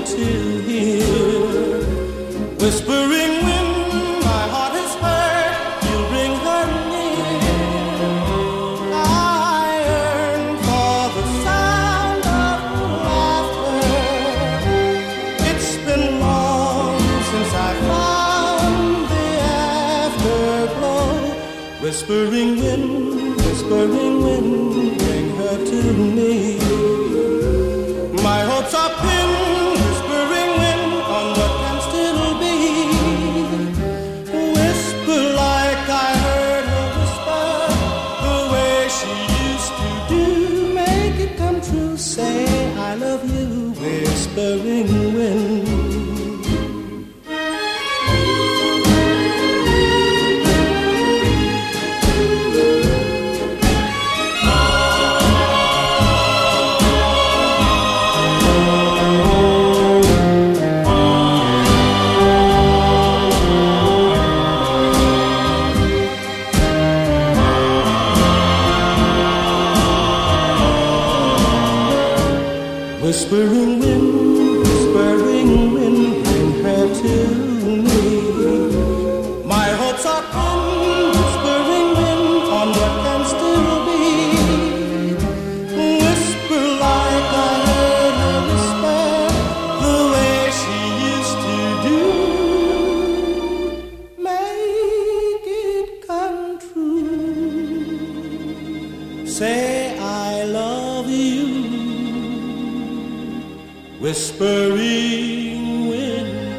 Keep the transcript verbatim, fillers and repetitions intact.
to hear. Whispering when my heart is hurt, you'll bring her near. I yearn for the sound of laughter. It's been long since I found the afterglow. Whispering wind, whispering wind, bring her to me. My hopes are pinned, whispering wind, on what can still be. Whisper like I heard her whisper, the way she used to do. Make it come true, say I love you, whispering wind. Whispering wind, whispering wind, bring her to me. My hopes are pinned, whispering wind, on what can still be. Whisper like I heard her whisper, the way she used to do. Make it come true. Say I love you, whispering wind.